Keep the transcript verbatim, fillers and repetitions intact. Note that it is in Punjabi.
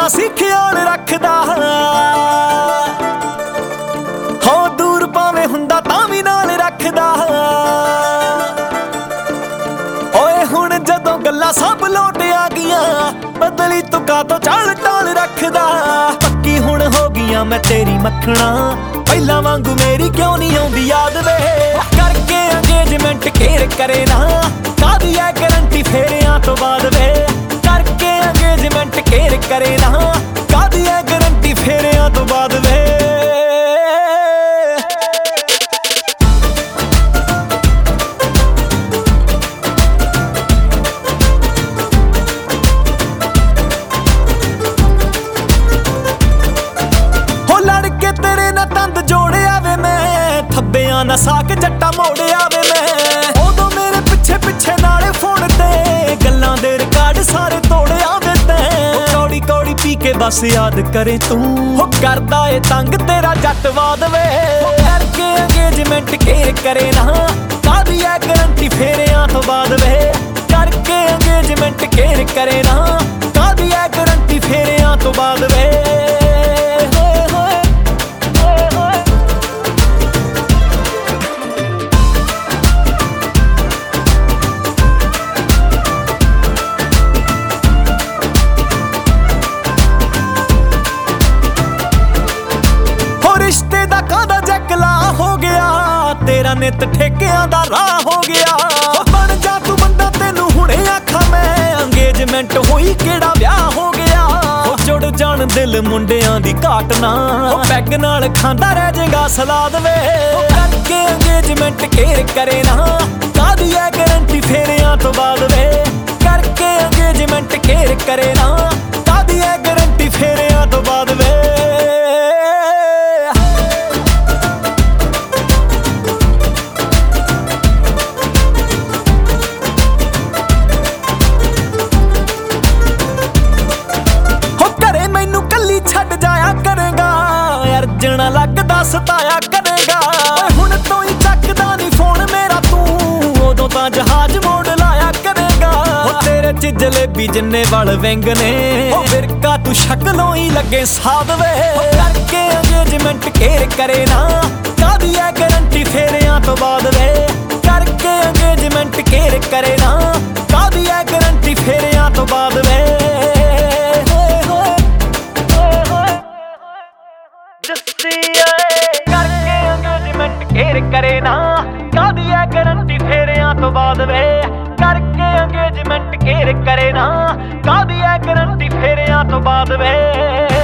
ਤੇਰਾ ਸੀ ਖਿਆਲ ਰੱਖਦਾ, ਹੋ ਦੂਰ ਭਾਵੇਂ ਹੁੰਦਾ ਤਾਂ ਵੀ ਨਾਲ ਰੱਖਦਾ। ਓਏ ਹੁਣ ਜਦੋਂ ਗੱਲਾਂ ਸਭ ਲੋਟ ਆ ਗਈਆਂ, ਬਦਲੀ ਤੂੰ ਕਾਤੋਂ ਚਾਲ ਟਾਲ ਰੱਖਦਾ। ਪੱਕੀ ਹੁਣ ਹੋ ਗਈਆਂ ਮੈਂ ਤੇਰੀ ਮੱਖਣਾ, ਪਹਿਲਾਂ ਵਾਂਗੂ ਮੇਰੀ ਕਿਉਂ ਨਹੀਂ ਆਉਂਦੀ ਯਾਦ ਵੇ। ਕਰਕੇ ਅੰਗੇਜਮੈਂਟ ਕੇਰ ਕਰੇ ਨਾ, ਕਾਹਦੀ ਐ ਗਰੰਟੀ ਫੇਰਿਆਂ ਤੋਂ ਬਾਅਦ ਵੇ। ਕਰਕੇ ਅੰਗੇਜਮੈਂਟ ਕੇਰ ਕਰੇ ਨਾ, ਕਾਹਦੀ ਐ ਗਰੰਟੀ ਫੇਰਿਆਂ ਤੋਂ ਬਾਅਦ ਵੇ। ਥੱਬਿਆਂ ਨਾ ਸਾਕ ਜੱਟਾ ਮੋੜਿਆ ਵੇ ਮੈਂ, ਉਦੋਂ ਮੇਰੇ ਪਿੱਛੇ ਪਿੱਛੇ ਨਾਲੇ ਫੋਨ ਤੇ ਗੱਲਾਂ ਦੇ ਰਿਕਾਰਡ ਸਾਰੇ ਤੋੜਿਆ ਵੇ ਤੈਂ। ਕੌੜੀ ਕੌੜੀ ਪੀ ਕੇ ਬਸ ਯਾਦ ਕਰੇ ਤੂੰ, ਹੋ ਕਰਦਾ ਏ ਤੰਗ ਤੇਰਾ ਜੱਟਵਾਦ ਵੇ। ਕਰਕੇ ਅੰਗੇਜਮੈਂਟ ਕੇਰ ਕਰੇ ਨਾ, ਕਾਹਦੀ ਐ ਗਰੰਟੀ ਫੇਰਿਆਂ ਤੋਂ ਬਾਅਦ ਵੇ। ਕਰਕੇ ਅੰਗੇਜਮੈਂਟ ਕੇਰ ਕਰੇ ਨਾ, ਕਾਹਦੀ ਐ ਗਰੰਟੀ ਫੇਰਿਆਂ ਤੋਂ ਬਾਅਦ ਵੇ। ਰਿਸ਼ਤੇ ਦਾ ਕਾਹਦਾ ਜਕਲਾ ਹੋ ਗਿਆ, ਤੇਰਾ ਨਿੱਤ ਠੇਕਿਆਂ ਦਾ ਰਾਹ ਹੋ ਗਿਆ। ਬਣ ਜਾ ਤੂੰ ਬੰਦਾ ਤੈਨੂੰ ਹੁਣੇ ਆਖਾਂ ਮੈਂ, ਅੰਗੇਜਮੈਂਟ ਹੋਈ ਕਿਹੜਾ ਵਿਆਹ ਹੋ ਗਿਆ। ਜੁੜ ਜਾਣ ਦਿਲ ਮੁੰਡਿਆਂ ਦੀ ਘਾਟ ਨਾ, ਪੈਗ ਨਾਲ ਖਾਂਦਾ ਰਹਿ ਜਾਏਗਾ ਸਲਾਦ ਵੇ। ਕਰਕੇ ਅੰਗੇਜਮੈਂਟ ਕੇਰ ਕਰੇ ਨਾ, ਕਾਹਦੀ ਐ ਗਰੰਟੀ ਫੇਰਿਆਂ ਤੋਂ ਬਾਅਦ ਵੇ। ਕਰਕੇ ਅੰਗੇਜਮੈਂਟ ਕੇਰ ਕਰੇ ਨਾ, ਕਾਹਦੀ ਐ ਗਰੰਟੀ ਫੇਰਿਆਂ ਤੋਂ ਬਾਅਦ ਵੇ। ਛੱਡ ਜਾਇਆ ਕਰੇਗਾ, ਅਰਜਣਾ ਲੱਗਦਾ ਸਤਾਇਆ ਕਰੇਗਾ। ਹੁਣ ਤੋਂ ਹੀ ਚੱਕਦਾ ਨੀ ਫੋਨ ਮੇਰਾ ਤੂੰ, ਉਦੋਂ ਤਾਂ ਜਹਾਜ਼ ਮੋੜ ਲਾਇਆ ਕਰੇਗਾ। ਤੇਰੇ ਚ ਜਲੇਬੀ ਜਿੰਨੇ ਵਲ ਵਿੰਗ ਨੇ, ਉਹ ਫਿਰਕਾ ਤੂੰ ਸ਼ਕਲੋਂ ਹੀ ਲੱਗੇ ਸਾਧ ਵੇ। ਕਰਕੇ ਅੰਗੇਜਮੈਂਟ ਕੇਰ ਕਰੇ ਨਾ, ਕਾਹਦੀ ਐ ਗਰੰਟੀ ਫੇਰਿਆਂ ਤੋਂ ਬਾਅਦ ਵੇ। ਕਰਕੇ ਅੰਗੇਜਮੈਂਟ ਕੇਰ ਕਰੇ ਨਾ, ਕਾਹਦੀ ਐ ਗਰੰਟੀ ਫੇਰਿਆਂ ਤੋਂ ਬਾਅਦ ਵੇ। ਕਰਕੇ ਅੰਗੇਜਮੈਂਟ ਕੇਰ ਕਰੇ ਨਾ, ਕਾਹਦੀ ਐ ਗਰੰਟੀ ਫੇਰਿਆਂ ਤੋਂ ਬਾਅਦ ਵੇ। ਕਰਕੇ ਅੰਗੇਜਮੈਂਟ ਕੇਰ ਕਰੇ ਨਾ, ਕਾਹਦੀ ਐ ਗਰੰਟੀ ਫੇਰਿਆਂ ਤੋਂ ਬਾਅਦ ਵੇ।